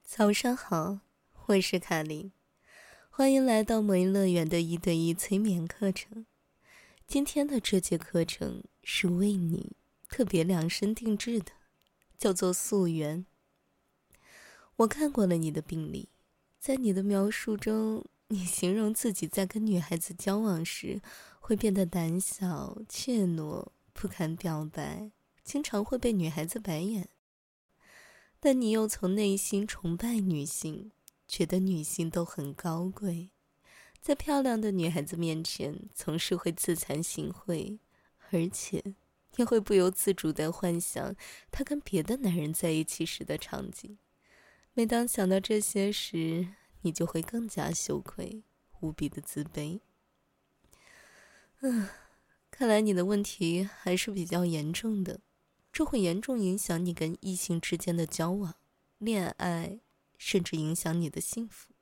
早上好，我是卡琳，欢迎来到魔音乐园的1对1催眠课程。今天的这节课程是为你特别量身定制的，叫做溯源。我看过了你的病历，在你的描述中，你形容自己在跟女孩子交往时会变得胆小、怯懦，不敢表白，经常会被女孩子白眼。但你又从内心崇拜女性，觉得女性都很高贵，在漂亮的女孩子面前总是会自惭形秽，而且你会不由自主地幻想她跟别的男人在一起时的场景。每当想到这些时，你就会更加羞愧，无比的自卑。看来你的问题还是比较严重的，这会严重影响你跟异性之间的交往、恋爱，甚至影响你的幸福。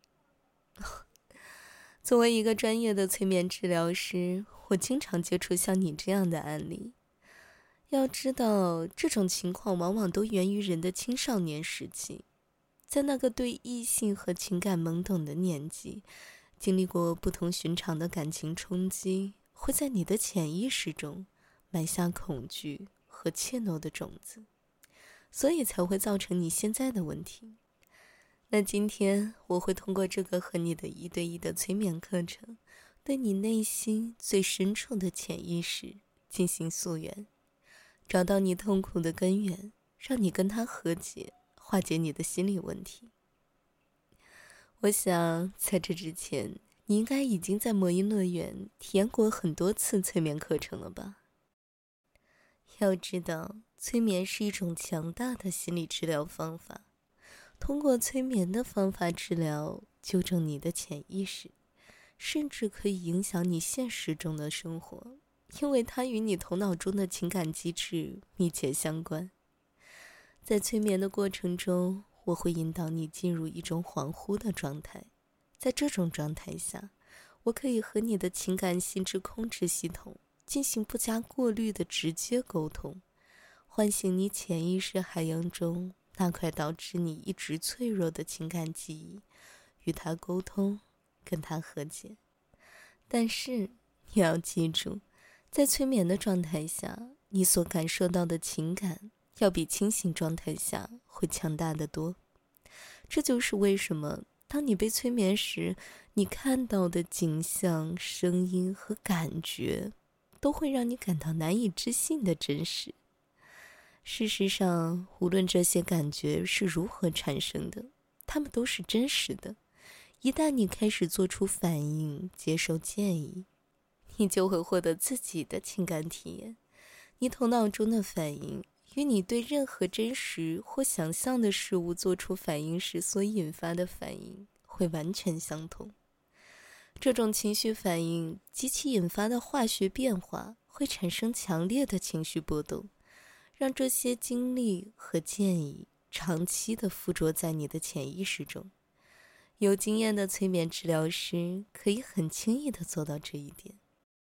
作为一个专业的催眠治疗师，我经常接触像你这样的案例。要知道，这种情况往往都源于人的青少年时期，在那个对异性和情感懵懂的年纪，经历过不同寻常的感情冲击，会在你的潜意识中埋下恐惧和怯懦的种子，所以才会造成你现在的问题。那今天我会通过这个和你的1对1的催眠课程，对你内心最深处的潜意识进行溯源，找到你痛苦的根源，让你跟它和解，化解你的心理问题。我想在这之前，你应该已经在魔音乐园体验过很多次催眠课程了吧？要知道，催眠是一种强大的心理治疗方法，通过催眠的方法治疗，纠正你的潜意识，甚至可以影响你现实中的生活，因为它与你头脑中的情感机制密切相关。在催眠的过程中，我会引导你进入一种恍惚的状态，在这种状态下，我可以和你的情感心智控制系统进行不加过滤的直接沟通，唤醒你潜意识海洋中那块导致你一直脆弱的情感记忆，与它沟通，跟它和解。但是你要记住，在催眠的状态下，你所感受到的情感要比清醒状态下会强大得多。这就是为什么当你被催眠时，你看到的景象、声音和感觉都会让你感到难以置信的真实。事实上，无论这些感觉是如何产生的，它们都是真实的。一旦你开始做出反应，接受建议，你就会获得自己的情感体验。你头脑中的反应与你对任何真实或想象的事物做出反应时所引发的反应会完全相同。这种情绪反应及其引发的化学变化会产生强烈的情绪波动，让这些经历和建议长期地附着在你的潜意识中。有经验的催眠治疗师可以很轻易地做到这一点。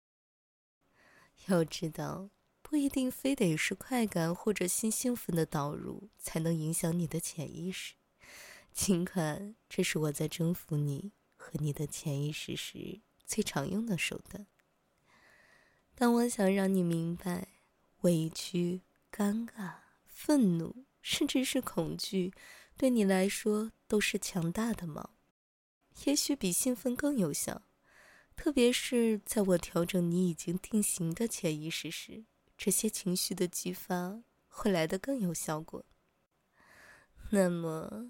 要知道，不一定非得是快感或者新兴奋的导入才能影响你的潜意识，尽管这是我在征服你和你的潜意识时最常用的手段。当我想让你明白，委屈、尴尬、愤怒，甚至是恐惧，对你来说都是强大的锚，也许比兴奋更有效。特别是在我调整你已经定型的潜意识时，这些情绪的激发会来得更有效果。那么，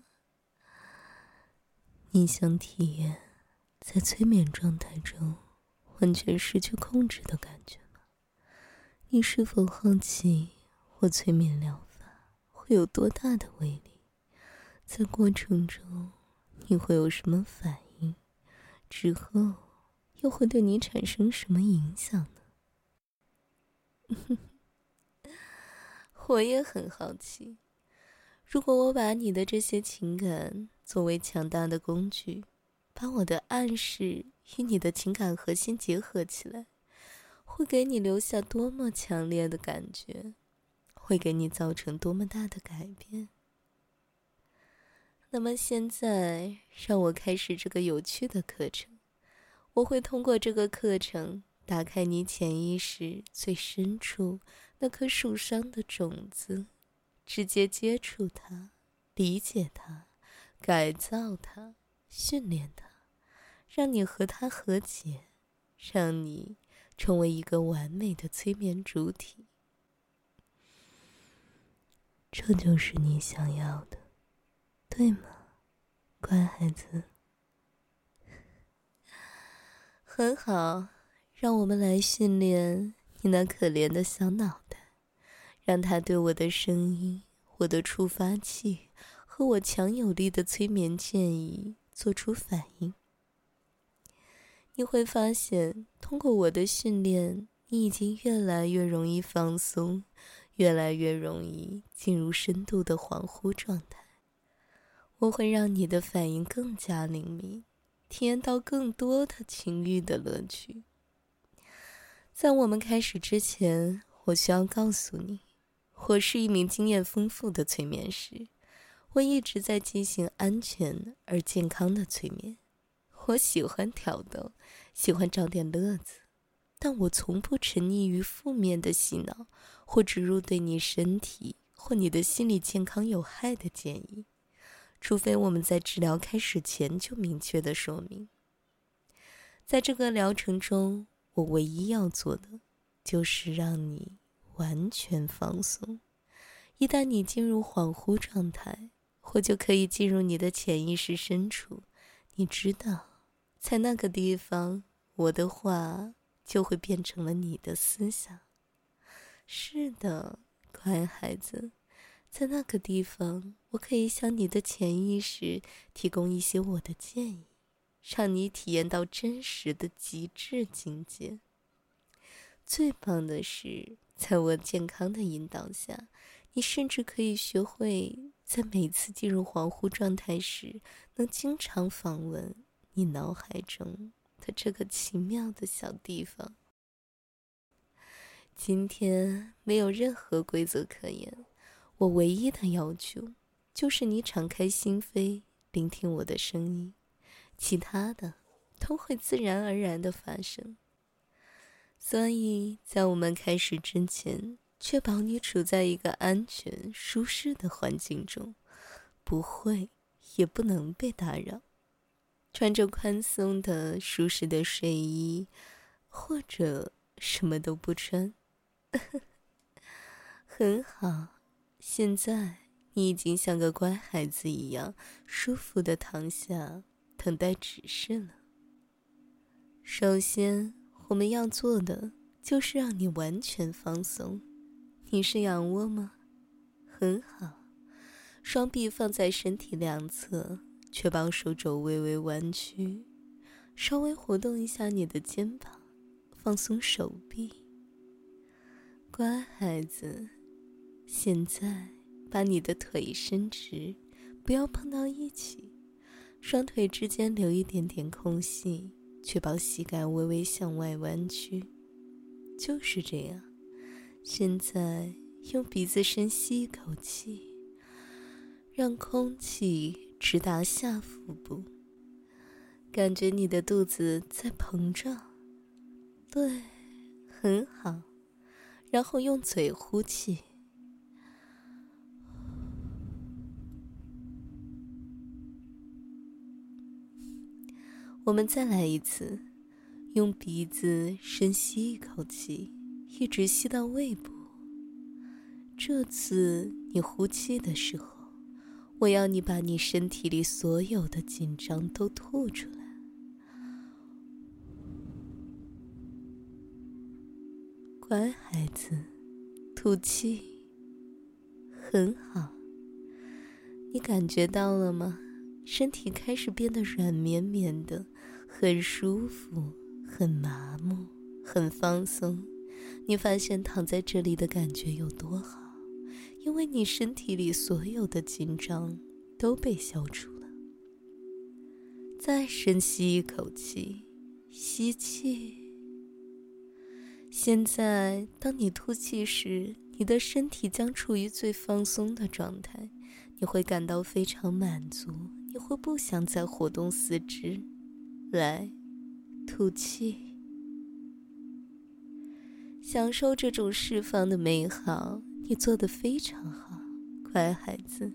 你想体验在催眠状态中完全失去控制的感觉吗？你是否好奇我催眠疗法会有多大的威力？在过程中你会有什么反应？之后又会对你产生什么影响呢？我也很好奇，如果我把你的这些情感作为强大的工具，把我的暗示与你的情感核心结合起来，会给你留下多么强烈的感觉，会给你造成多么大的改变。 那么现在，让我开始这个有趣的课程。我会通过这个课程，打开你潜意识最深处那颗受伤的种子，直接接触它，理解它，改造它，训练它，让你和它和解，让你成为一个完美的催眠主体。这就是你想要的，对吗，乖孩子？很好，让我们来训练你那可怜的小脑袋，让它对我的声音、我的触发器和我强有力的催眠建议做出反应。你会发现，通过我的训练，你已经越来越容易放松，越来越容易进入深度的恍惚状态。我会让你的反应更加灵敏，体验到更多的情欲的乐趣。在我们开始之前，我需要告诉你，我是一名经验丰富的催眠师，我一直在进行安全而健康的催眠。我喜欢挑逗，喜欢找点乐子，但我从不沉溺于负面的洗脑或植入对你身体或你的心理健康有害的建议，除非我们在治疗开始前就明确的说明。在这个疗程中，我唯一要做的就是让你完全放松。一旦你进入恍惚状态，我就可以进入你的潜意识深处。你知道，在那个地方，我的话就会变成了你的思想。是的，乖孩子，在那个地方，我可以向你的潜意识提供一些我的建议，让你体验到真实的极致境界。最棒的是，在我健康的引导下，你甚至可以学会在每次进入恍惚状态时，能经常访问你脑海中的这个奇妙的小地方。今天没有任何规则可言，我唯一的要求就是你敞开心扉，聆听我的声音，其他的都会自然而然地发生。所以在我们开始之前，确保你处在一个安全、舒适的环境中，不会也不能被打扰。穿着宽松的、舒适的睡衣，或者什么都不穿。很好，现在你已经像个乖孩子一样，舒服地躺下，等待指示了。首先，我们要做的就是让你完全放松。你是仰卧吗？很好，双臂放在身体两侧，确保手肘微微弯曲，稍微活动一下你的肩膀，放松手臂。乖孩子，现在把你的腿伸直，不要碰到一起，双腿之间留一点点空隙，确保膝盖微微向外弯曲。就是这样。现在用鼻子深吸一口气，让空气直达下腹部，感觉你的肚子在膨胀。对，很好。然后用嘴呼气。我们再来一次，用鼻子深吸一口气，一直吸到胃部。这次你呼气的时候，我要你把你身体里所有的紧张都吐出来。乖孩子，吐气。很好。你感觉到了吗？身体开始变得软绵绵的，很舒服，很麻木，很放松。你发现躺在这里的感觉有多好，因为你身体里所有的紧张都被消除了。再深吸一口气，吸气。现在当你吐气时，你的身体将处于最放松的状态， 你会感到非常满足，你会不想再活动四肢。来，吐气，享受这种释放的美好。你做得非常好，乖孩子。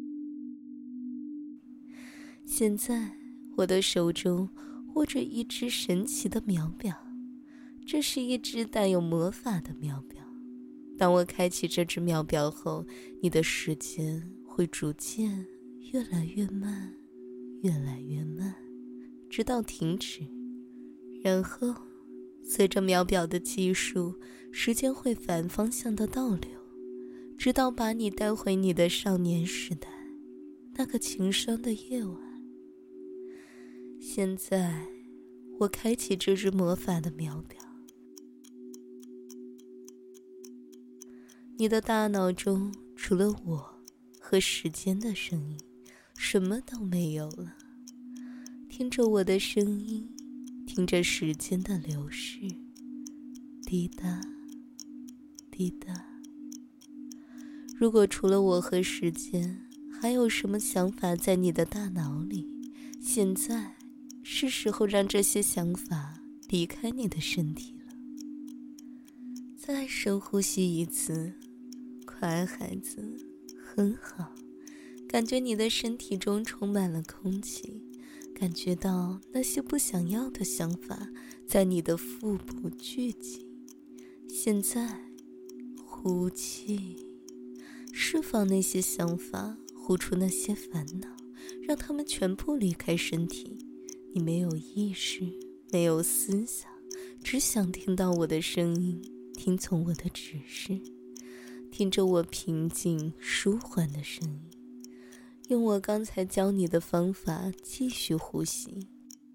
现在我的手中握着一只神奇的秒表，这是一只带有魔法的秒表。当我开启这只秒表后，你的时间会逐渐越来越慢，越来越慢，直到停止。然后随着秒表的计数，时间会反方向的倒流，直到把你带回你的少年时代，那个情深的夜晚。现在我开启这只魔法的秒表，你的大脑中除了我和时间的声音，什么都没有了。听着我的声音，听着时间的流逝，滴答滴答。如果除了我和时间，还有什么想法在你的大脑里，现在是时候让这些想法离开你的身体了。再深呼吸一次，乖孩子，很好。感觉你的身体中充满了空气，感觉到那些不想要的想法在你的腹部聚集。现在呼气，释放那些想法，呼出那些烦恼，让他们全部离开身体。你没有意识，没有思想，只想听到我的声音，听从我的指示，听着我平静舒缓的声音，用我刚才教你的方法继续呼吸。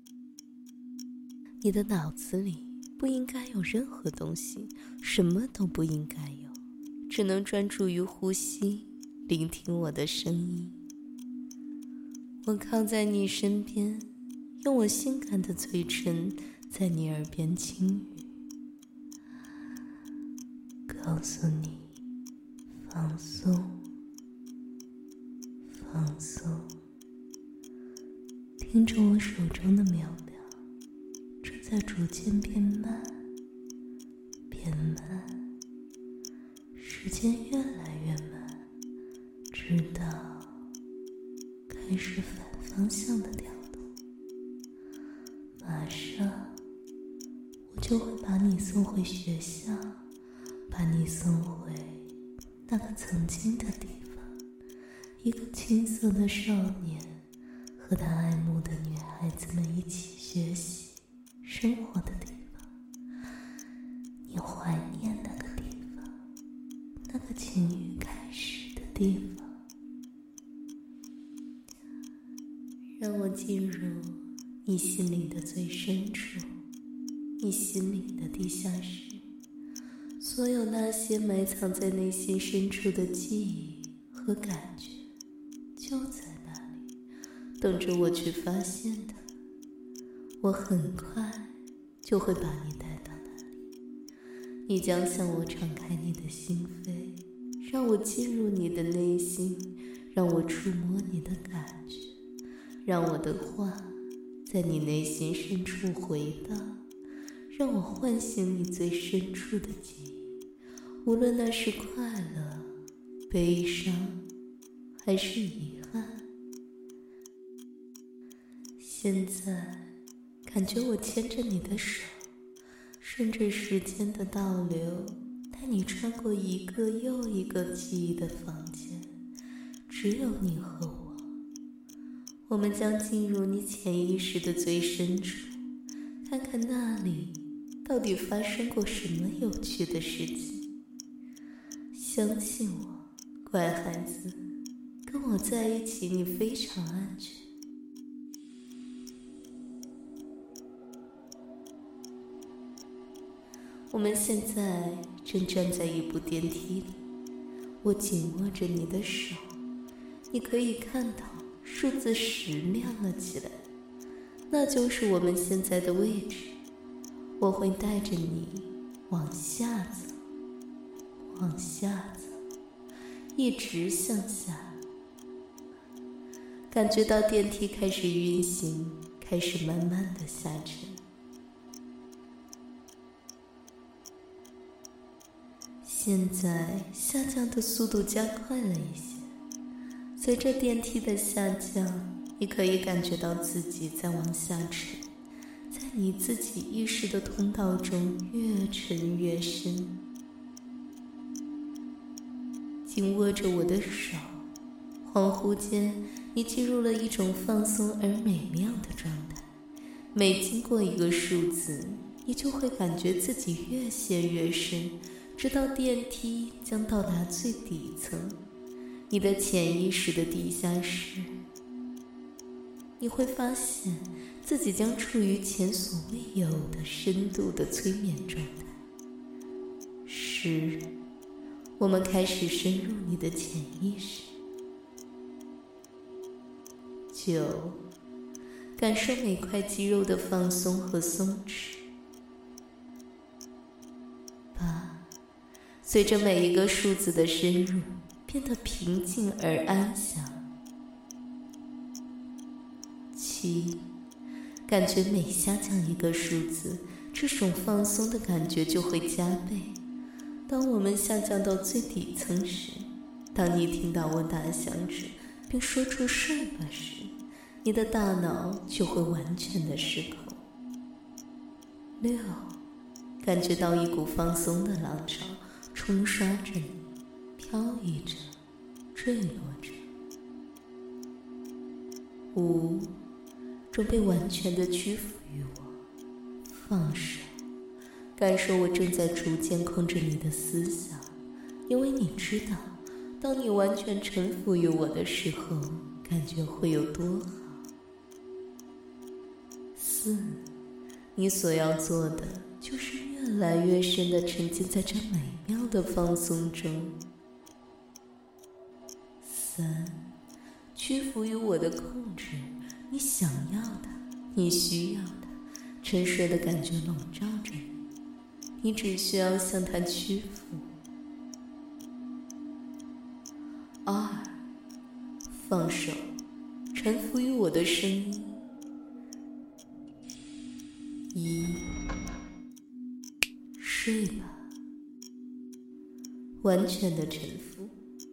你的脑子里不应该有任何东西，什么都不应该有，只能专注于呼吸，聆听我的声音。我靠在你身边，用我性感的嘴唇在你耳边轻语，告诉你放松放松。听着我手中的秒表正在逐渐变慢变慢，时间越来越慢，直到开始反方向的调动。马上我就会把你送回学校，把你送回那个曾经的地方，一个青涩的少年和他爱慕的女孩子们一起学习生活的地方。你怀念那个地方，那个情欲开始的地方。让我进入你心里的最深处，你心里的地下室，所有那些埋藏在内心深处的记忆和感觉，就在那里，等着我去发现它。我很快就会把你带到那里，你将向我敞开你的心扉，让我进入你的内心，让我触摸你的感觉，让我的话在你内心深处回荡，让我唤醒你最深处的记忆，无论那是快乐、悲伤还是遗憾。现在感觉我牵着你的手，顺着时间的倒流，带你穿过一个又一个记忆的房间，只有你和我。我们将进入你潜意识的最深处，看看那里到底发生过什么有趣的事情。相信我，乖孩子，跟我在一起你非常安全。我们现在正站在一部电梯里，我紧握着你的手，你可以看到数字10亮了起来，那就是我们现在的位置。我会带着你往下走，往下走，一直向下， 感觉到电梯开始运行，开始慢慢的下沉。现在下降的速度加快了一些，随着电梯的下降，你可以感觉到自己在往下沉，在你自己意识的通道中越沉越深。紧握着我的手，恍惚间你进入了一种放松而美妙的状态。每经过一个数字，你就会感觉自己越陷越深，直到电梯将到达最底层，你的潜意识的地下室。你会发现自己将处于前所未有的深度的催眠状态。10，我们开始深入你的潜意识。9，感受每块肌肉的放松和松弛。8，随着每一个数字的深入，变得平静而安详。7，感觉每下降一个数字，这种放松的感觉就会加倍。当我们下降到最底层时，当你听到我打响指并说出睡吧时，你的大脑就会完全的失控。6，感觉到一股放松的浪潮冲刷着你，飘逸着，坠落着。5，准备完全的屈服于我，放手，感受我正在逐渐控制你的思想，因为你知道，当你完全臣服于我的时候，感觉会有多好。4，你所要做的就是越来越深地沉浸在这美妙的放松中。3，屈服于我的控制，你想要的，你需要的，沉睡的感觉笼罩着你，你只需要向它屈服。2，放手，臣服于我的声音。1，睡吧，完全的臣服。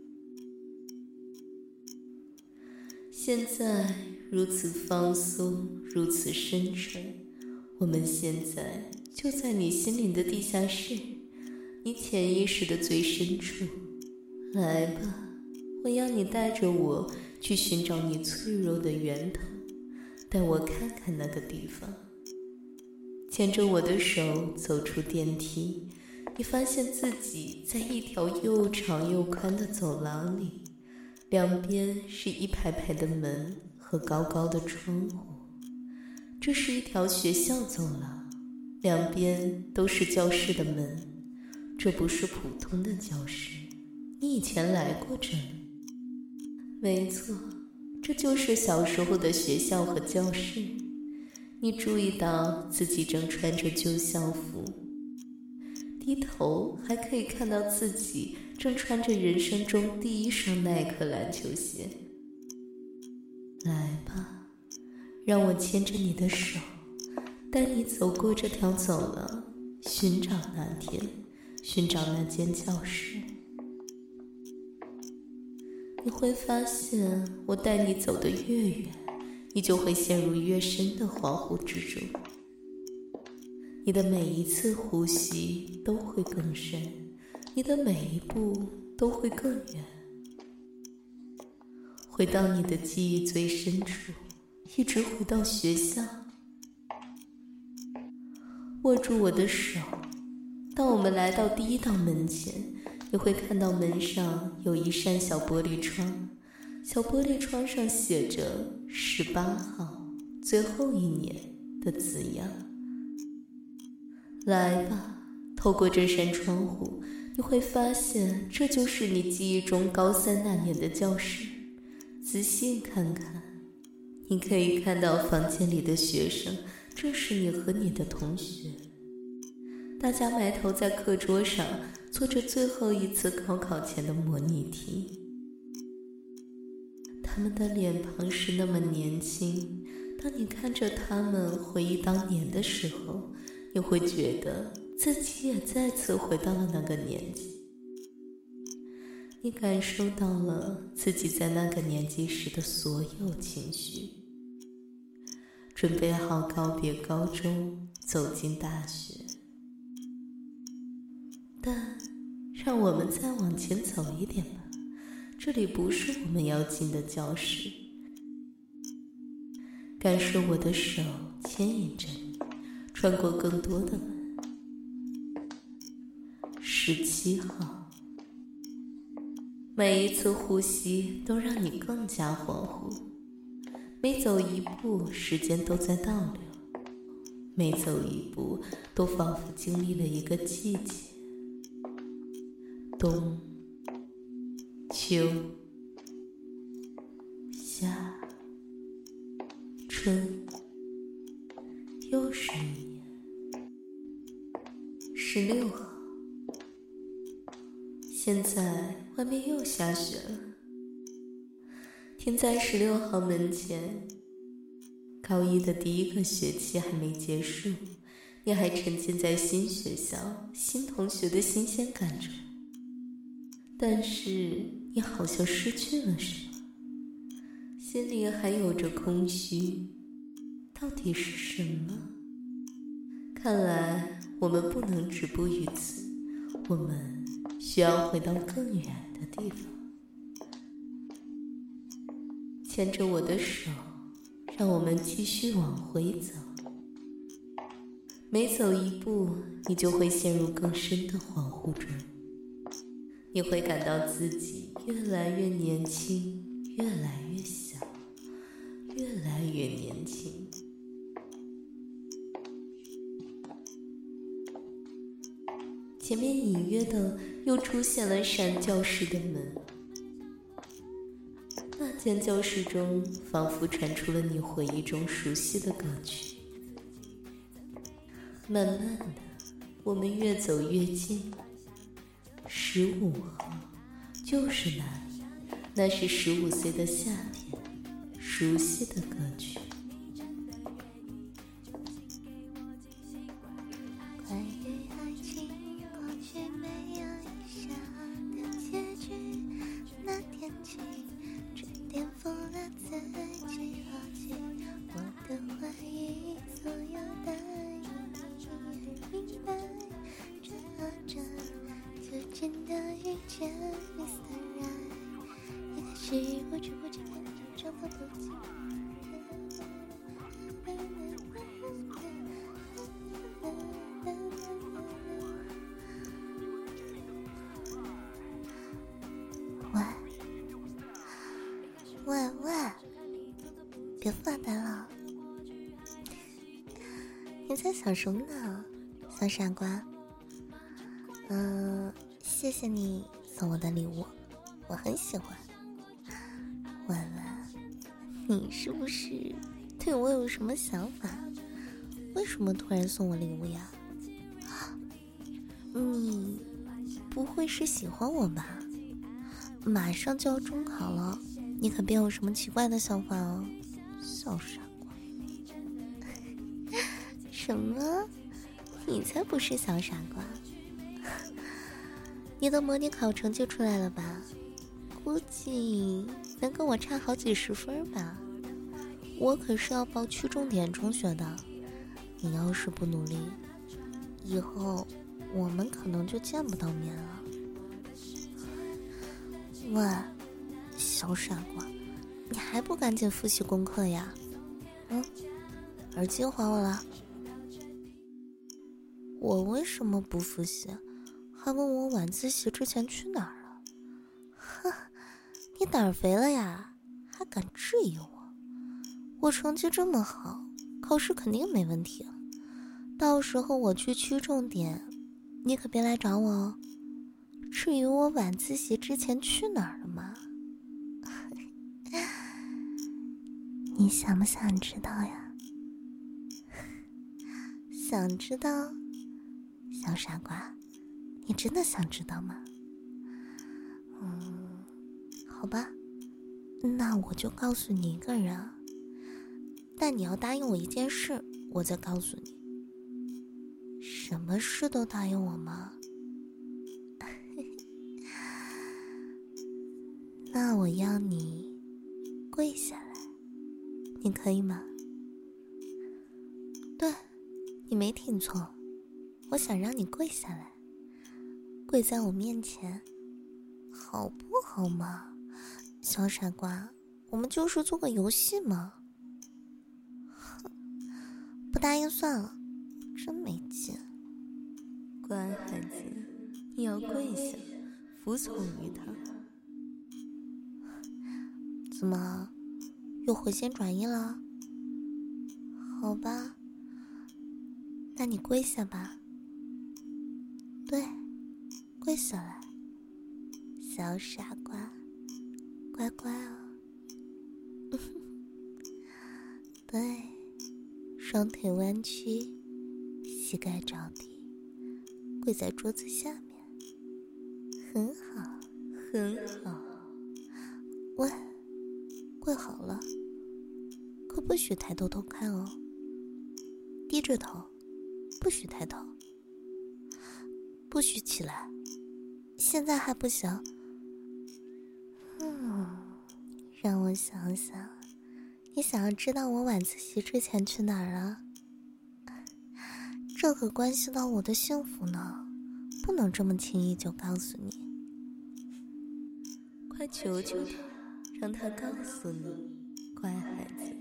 现在如此放松，如此深沉，我们现在就在你心灵的地下室，你潜意识的最深处。来吧，我要你带着我去寻找你脆弱的源头，带我看看那个地方。牵着我的手走出电梯，你发现自己在一条又长又宽的走廊里，两边是一排排的门和高高的窗户。这是一条学校走廊，两边都是教室的门。这不是普通的教室，你以前来过这里。没错，这就是小时候的学校和教室。你注意到自己正穿着旧校服，低头还可以看到自己正穿着人生中第一双耐克篮球鞋。来吧，让我牵着你的手，带你走过这条走廊，寻找那天，寻找那间教室。你会发现，我带你走得越远，你就会陷入越深的恍惚之中。你的每一次呼吸都会更深，你的每一步都会更远，回到你的记忆最深处，一直回到学校。握住我的手，当我们来到第一道门前，你会看到门上有一扇小玻璃窗，小玻璃窗上写着18号最后一年的字样。来吧，透过这扇窗户，你会发现这就是你记忆中高3那年的教室。仔细看看，你可以看到房间里的学生正是你和你的同学，大家埋头在课桌上做着最后一次高考前的模拟题。 他们的脸庞是那么年轻，当你看着他们回忆当年的时候，你会觉得自己也再次回到了那个年纪。你感受到了自己在那个年纪时的所有情绪，准备好告别高中，走进大学。但让我们再往前走一点吧，这里不是我们要进的教室。感受我的手牵引着你，穿过更多的门。17号，每一次呼吸都让你更加恍惚，每走一步时间都在倒流，每走一步都仿佛经历了一个季节。冬、秋、夏、春，又是一年。16号，现在外面又下雪了。停在16号门前，高一的第一个学期还没结束，你还沉浸在新学校、新同学的新鲜感中。但是你好像失去了什么，心里还有着空虚，到底是什么？看来我们不能止步于此，我们需要回到更远的地方。牵着我的手，让我们继续往回走。每走一步，你就会陷入更深的恍惚中。你会感到自己越来越年轻，越来越小，越来越年轻。前面隐约的又出现了扇教室的门，那间教室中仿佛传出了你回忆中熟悉的歌曲。慢慢的，我们越走越近。15号，就是那里，那是15岁的夏天，熟悉的歌曲。 关于爱情，过去没有以下的结局，那天起，只颠覆了自己逻辑，我的怀疑，所有的意义，明白，这就真的遇见 Mr. Right， 也许不知不觉就找到不及。喂，别发呆了，你在想什么呢，小傻瓜？谢谢你送我的礼物，我很喜欢。婉婉，你是不是对我有什么想法？为什么突然送我礼物呀？你不会是喜欢我吧？马上就要中考了，你可别有什么奇怪的想法哦，小傻瓜。什么？你才不是小傻瓜。你的模拟考成绩出来了吧？估计能跟我差好几十分吧。我可是要报区重点中学的，你要是不努力，以后我们可能就见不到面了。喂，小傻瓜，你还不赶紧复习功课呀？耳机还我了。我为什么不复习？还问我晚自习之前去哪儿了？哼，你胆儿肥了呀，还敢质疑我？我成绩这么好，考试肯定没问题。到时候我去区重点，你可别来找我哦。至于我晚自习之前去哪儿了吗？你想不想知道呀？想知道？小傻瓜，你真的想知道吗？好吧， 那我就告诉你一个人，但你要答应我一件事，我再告诉你。什么事都答应我吗？那我要你跪下来，你可以吗？对，你没听错，我想让你跪下来，跪在我面前，好不好嘛？小傻瓜，我们就是做个游戏嘛。不答应算了，真没劲。 乖孩子，你要跪下，服从于他。 怎么，又回心转意了？好吧，那你跪下吧。对，跪下来，小傻瓜，乖乖哦。对，双腿弯曲，膝盖着地，跪在桌子下面，很好， 很好。 喂，跪好了，可不许抬头偷看哦。低着头，不许抬头，不许起来，现在还不行。让我想想，你想要知道我晚自习之前去哪儿了？这可关系到我的幸福呢，不能这么轻易就告诉你。 快求求他，让他告诉你，乖孩子。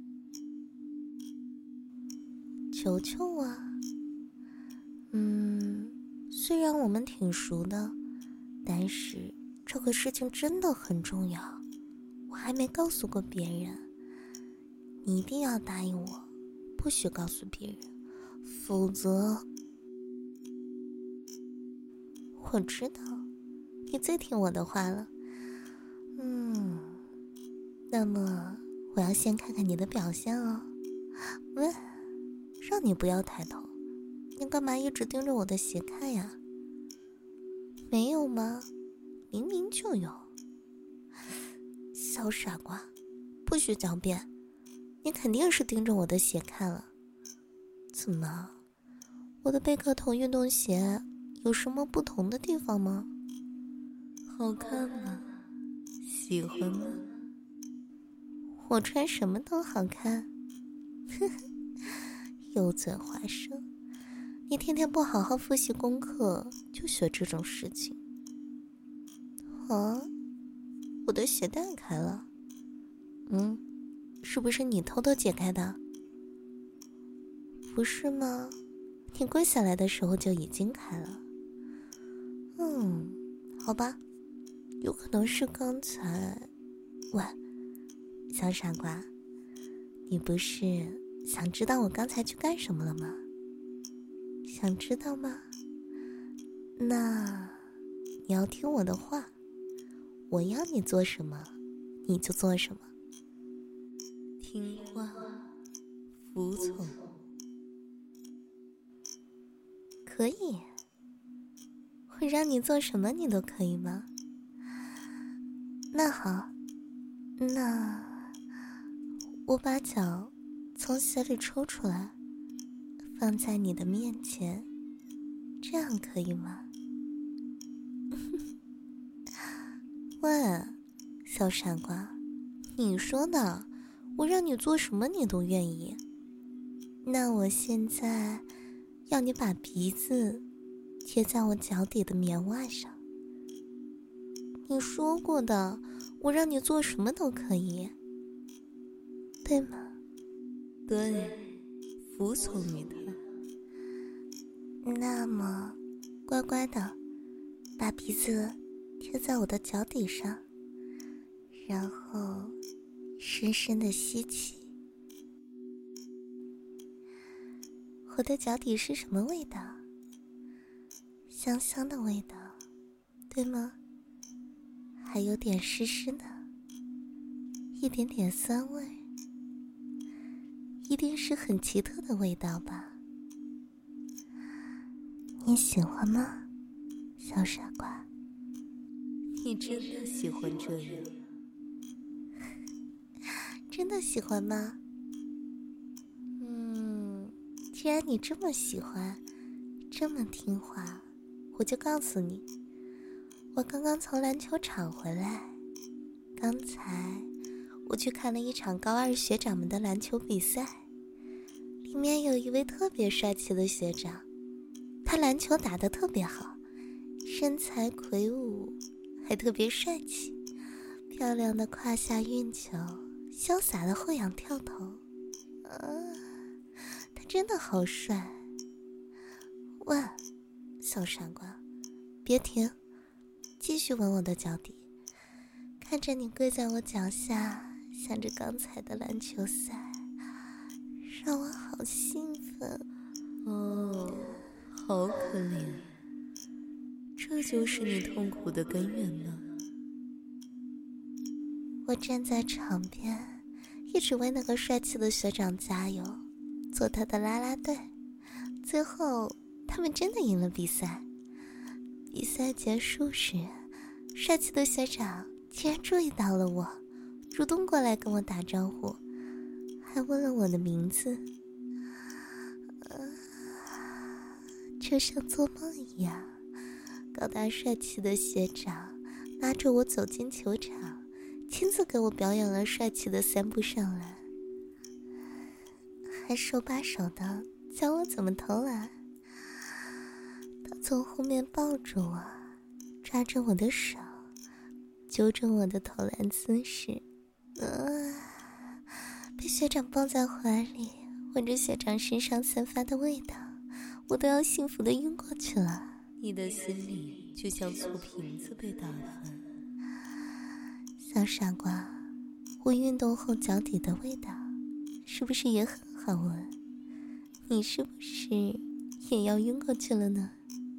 求求啊。虽然我们挺熟的，但是这个事情真的很重要，我还没告诉过别人。你一定要答应我，不许告诉别人，否则……我知道，你最听我的话了。那么我要先看看你的表现哦。喂，让你不要抬头，你干嘛一直盯着我的鞋看呀？没有吗？明明就有。小傻瓜，不许狡辩，你肯定是盯着我的鞋看了。怎么，我的贝壳头运动鞋有什么不同的地方吗？ 好看吗？喜欢吗？ 我穿什么都好看。呵呵，油嘴滑舌，你天天不好好复习功课，就学这种事情。啊，我的鞋带开了。是不是你偷偷解开的？不是吗？你跪下来的时候就已经开了。好吧，有可能是刚才……喂，小傻瓜，你不是想知道我刚才去干什么了吗？想知道吗？那你要听我的话，我要你做什么，你就做什么。 听话，服从。 可以。我让你做什么你都可以吗？那好，那我把脚从鞋里抽出来，放在你的面前，这样可以吗？喂，小傻瓜，你说的，我让你做什么你都愿意。那我现在要你把鼻子贴在我脚底的棉袜上。你说过的，我让你做什么都可以，对吗？ 对，服从于他。 那么，乖乖的，把鼻子贴在我的脚底上，然后深深的吸气。我的脚底是什么味道？香香的味道，对吗？还有点湿湿的，一点点酸味，一定是很奇特的味道吧？你喜欢吗，小傻瓜？ 你真的喜欢这样？ 真的喜欢吗？既然你这么喜欢，这么听话，我就告诉你，我刚刚从篮球场回来，刚才我去看了一场高二学长们的篮球比赛，里面有一位特别帅气的学长，他篮球打得特别好，身材魁梧，还特别帅气，漂亮的胯下运球，潇洒的后仰跳投，他真的好帅。喂，小傻瓜，别停，继续吻我的脚底，看着你跪在我脚下，想着刚才的篮球赛，让我好兴奋。 哦，好可怜，这就是你痛苦的根源吗？ 我站在场边，一直为那个帅气的学长加油，做他的啦啦队。最后他们真的赢了比赛。比赛结束时，帅气的学长竟然注意到了我，主动过来跟我打招呼，还问了我的名字。就像做梦一样，高大帅气的学长拉着我走进球场，亲自给我表演了帅气的3步上篮，还手把手的教我怎么投篮。他从后面抱住我，抓着我的手，纠正我的投篮姿势。被学长抱在怀里，闻着学长身上散发的味道，我都要幸福的晕过去了。 你的心里就像醋瓶子被打翻。 小傻瓜，我运动后脚底的味道是不是也很好闻？你是不是也要晕过去了呢？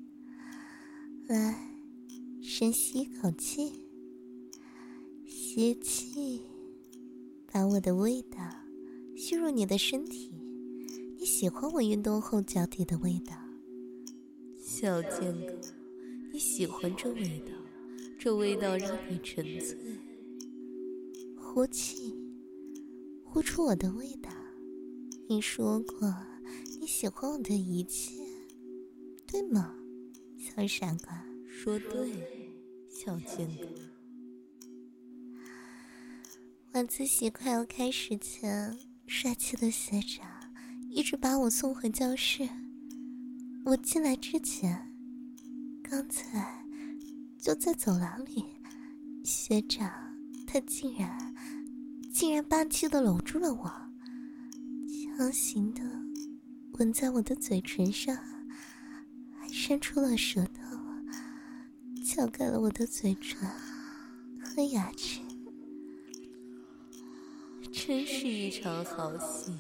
来，深吸一口气，吸气，把我的味道吸入你的身体。你喜欢我运动后脚底的味道？ 小贱狗，你喜欢这味道，这味道让你沉醉。 呼气，呼出我的味道。你说过你喜欢我的一切，对吗，小傻瓜？ 说对，小贱狗。 晚自习快要开始前，帅气的学长一直把我送回教室。我进来之前，刚才就在走廊里，学长他竟然霸气地搂住了我，强行地吻在我的嘴唇上，还伸出了舌头撬开了我的嘴唇和牙齿。 真是一场好戏。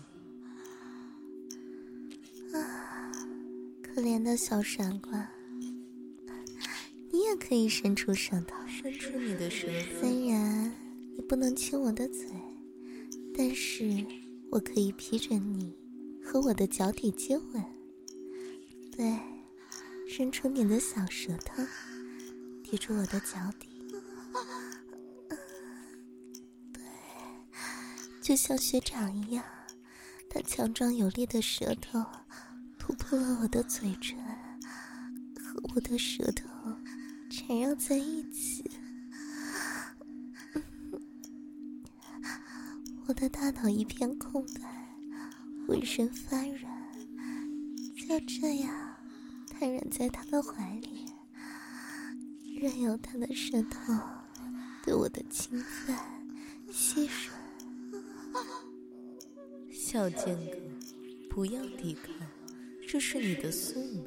可怜的小傻瓜，你也可以伸出舌头。 伸出你的舌头。 虽然你不能亲我的嘴，但是我可以披着你和我的脚底接吻。对，伸出你的小舌头抵住我的脚底。对，就像学长一样，他强壮有力的舌头突破了我的嘴唇，和我的舌头缠绕在一起。我的大脑一片空白，浑身发软，就这样瘫软在他的怀里，任由他的舌头对我的侵犯吸吮。 小贱狗，不要抵抗，这是你的宿命。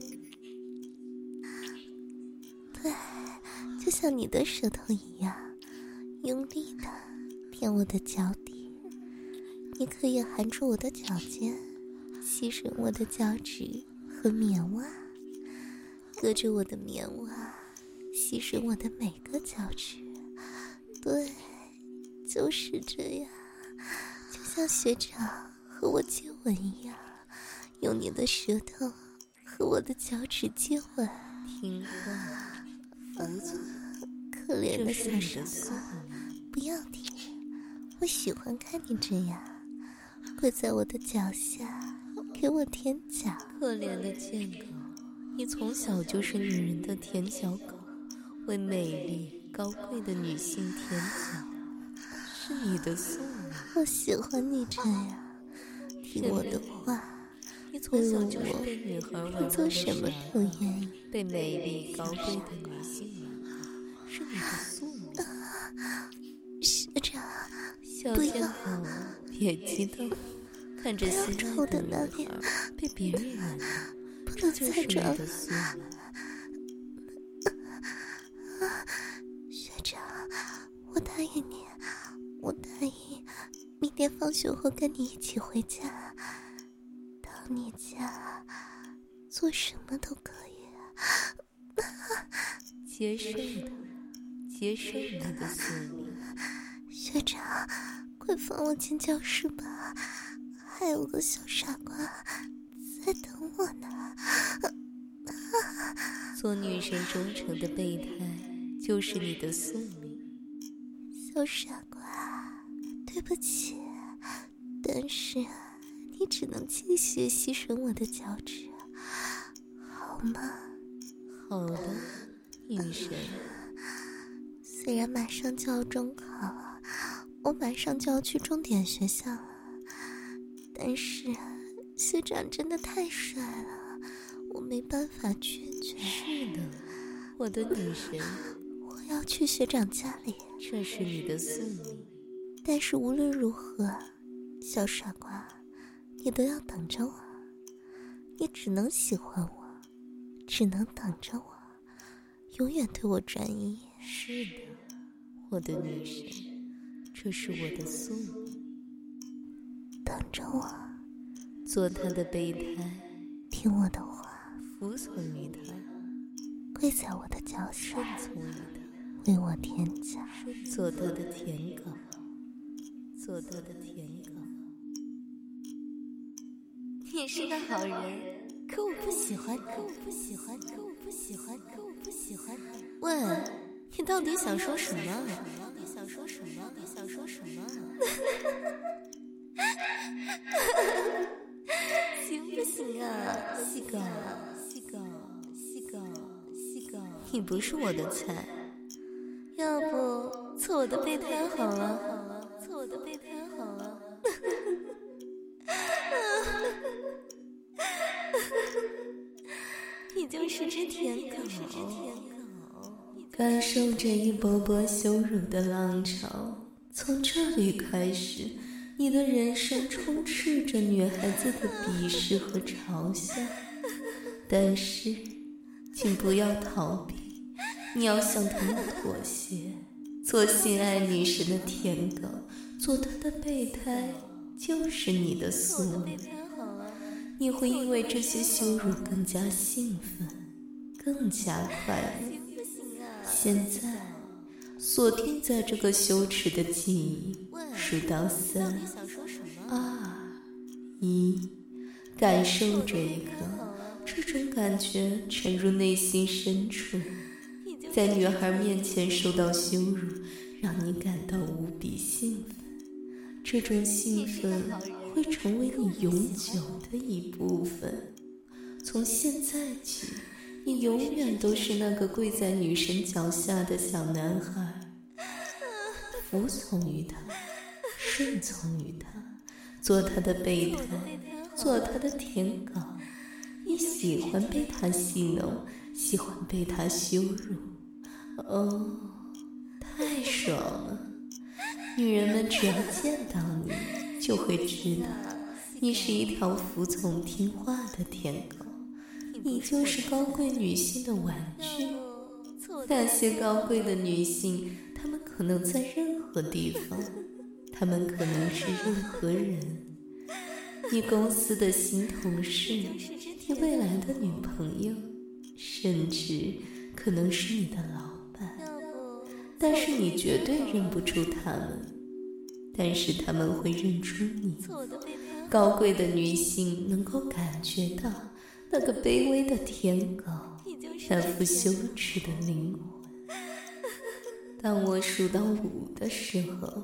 对，就像你的舌头一样，用力的舔我的脚底。你可以含住我的脚尖，吸吮我的脚趾和棉袜，隔着我的棉袜吸吮我的每个脚趾。对，就是这样，就像学长和我接吻一样，用你的舌头和我的脚趾接吻。 听话，服从。 可怜的小傻瓜， 不要停， 我喜欢看你这样跪在我的脚下，给我舔脚。 可怜的贱狗，你从小就是女人的舔脚狗，为美丽高贵的女性舔脚，是你的宿命。 我喜欢你这样听我的话， 你从小就是被女孩玩玩做什么都愿意， 被美丽高贵的女性玩弄，是你的宿命。 学长， 小贱狗，别激动，看着心爱的女孩被别人玩弄，这就是你的宿命。 学长，我答应你，我答应明天放学后跟你一起回家，到你家做什么都可以。 接受的，接受你的宿命。 学长，快放我进教室吧，还有个小傻瓜在等我呢。 做女神忠诚的备胎就是你的宿命。 小傻瓜，对不起，但是你只能继续吸吮我的脚趾，好吗？ 好的，女神。 虽然马上就要中考了，我马上就要去重点学校了，但是学长真的太帅了，我没办法拒绝。 是的，我的女神。 我要去学长家里， 这是你的宿命。 但是无论如何，小傻瓜，你都要等着我，你只能喜欢我，只能等着我，永远对我专一。 是的，我的女神，这是我的宿命。 等着我， 做他的备胎， 听我的话， 服从于他， 跪在我的脚下， 顺从于他， 为我舔脚， 做他的舔狗，做他的舔狗。 你是个好人，可我不喜欢，可我不喜欢，可我不喜欢，可我不喜欢。 喂，你到底想说什么？你想说什么？你想说什么？ 行不行啊， 细狗，细狗，细狗，细狗，你不是我的菜， 要不做我的备胎好了，做我的备胎好了。你就是只舔狗， 感受这一波波羞辱的浪潮。从这里开始，你的人生充斥着女孩子的鄙视和嘲笑。但是，请不要逃避，你要向他们妥协，做心爱女神的舔狗，做她的备胎，就是你的宿命。你会因为这些羞辱更加兴奋，更加快乐。现在锁定在这个羞耻的记忆，数到3、2、1，感受这一刻，这种感觉沉入内心深处。在女孩面前受到羞辱，让你感到无比兴奋。这种兴奋会成为你永久的一部分。从现在起，你永远都是那个跪在女神脚下的小男孩，服从于她，顺从于她，做她的备胎，做她的舔狗。你喜欢被她戏弄，喜欢被她羞辱，哦，太爽了！女人们只要见到你，就会知道你是一条服从听话的舔狗，你就是高贵女性的玩具。那些高贵的女性，她们可能在任何地方，她们可能是任何人。你公司的新同事，你未来的女朋友，甚至可能是你的老板。但是你绝对认不出她们，但是她们会认出你。高贵的女性能够感觉到那个卑微的舔狗，那副羞耻的灵魂。当我数到5的时候，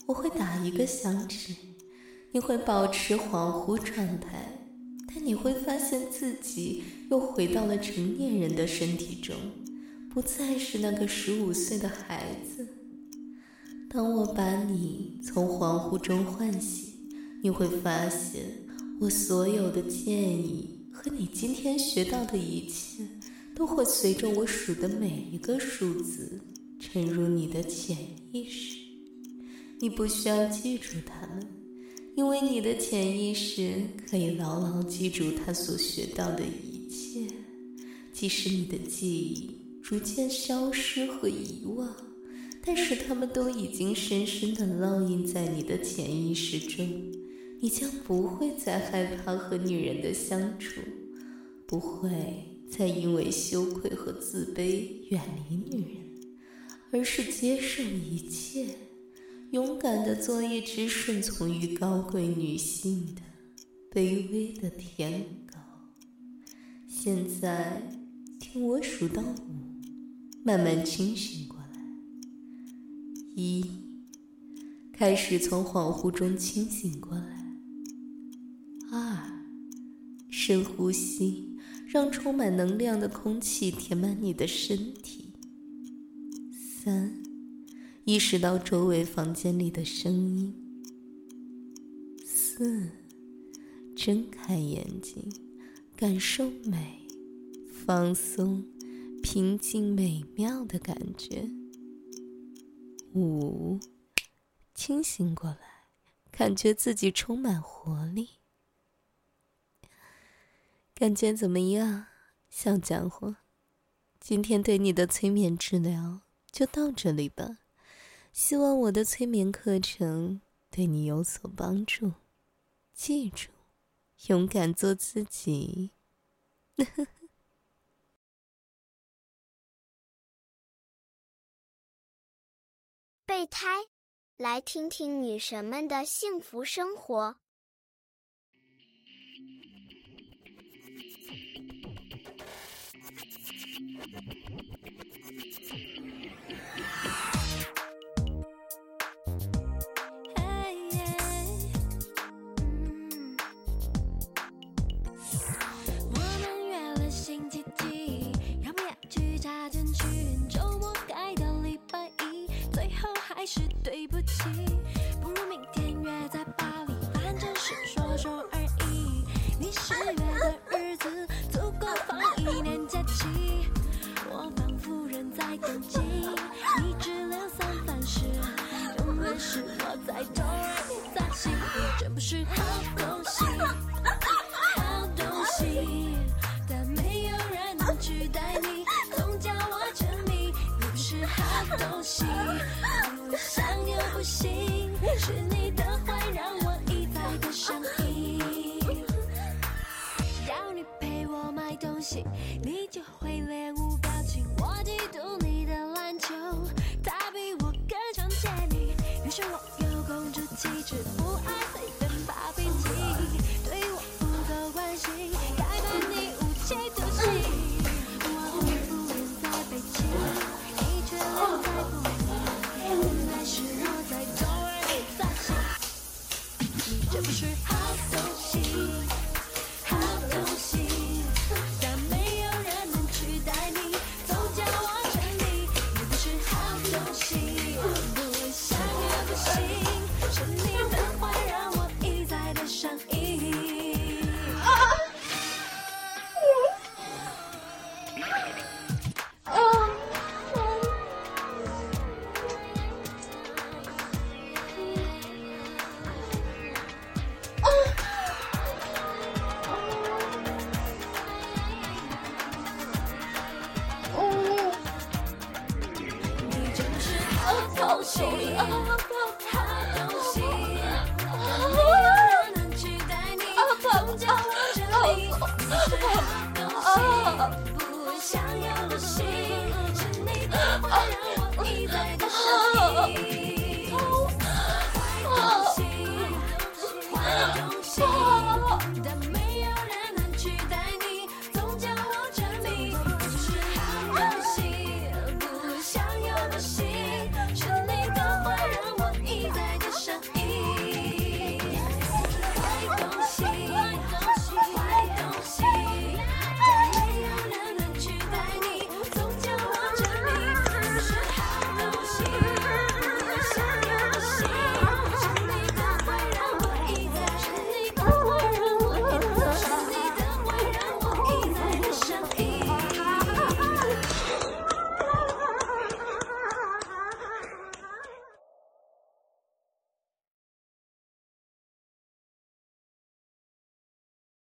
我会打一个响指，你会保持恍惚状态，但你会发现自己又回到了成年人的身体中，不再是那个15岁的孩子。当我把你从恍惚中唤醒，你会发现我所有的建议和你今天学到的一切都会随着我数的每一个数字沉入你的潜意识。你不需要记住它们，因为你的潜意识可以牢牢记住它所学到的一切。即使你的记忆逐渐消失和遗忘，但是它们都已经深深地烙印在你的潜意识中。你将不会再害怕和女人的相处，不会再因为羞愧和自卑远离女人，而是接受一切，勇敢地做一只顺从于高贵女性的卑微的舔狗。现在听我数到5，慢慢清醒过来。1，开始从恍惚中清醒过来。2，深呼吸，让充满能量的空气填满你的身体。3，意识到周围房间里的声音。4，睁开眼睛，感受美、放松、平静美妙的感觉。5，清醒过来，感觉自己充满活力。感觉怎么样，小家伙？今天对你的催眠治疗就到这里吧。希望我的催眠课程对你有所帮助。记住，勇敢做自己。 备胎，来听听女神们的幸福生活。 是对不起，不如明天约在巴黎，反正是说说而已。你10月的日子足够放1年假期，我仿佛人在东京，你只2、3番时，永远是我在东而你在西，你真不是好东西，好东西，但没有人能取代你，总叫我沉迷，你不是好东西。想又不行，是你的坏让我一再的上瘾。要你陪我买东西，你就会脸无表情。我嫉妒你的篮球，他比我更常见你。于是我有公主气质，不爱随便发脾气，对我不够关心，该判你无期徒刑。我不愿在北京，你却留在不是我在东而你在西，你这不是好东西，好东西，但没有人能取代你，总叫我沉迷，你不是好东西，不想也不行，是你的坏让我一再的上瘾。好东西，好东西，没有人能取代你，总叫我沉迷，你是好东西，不想要的心。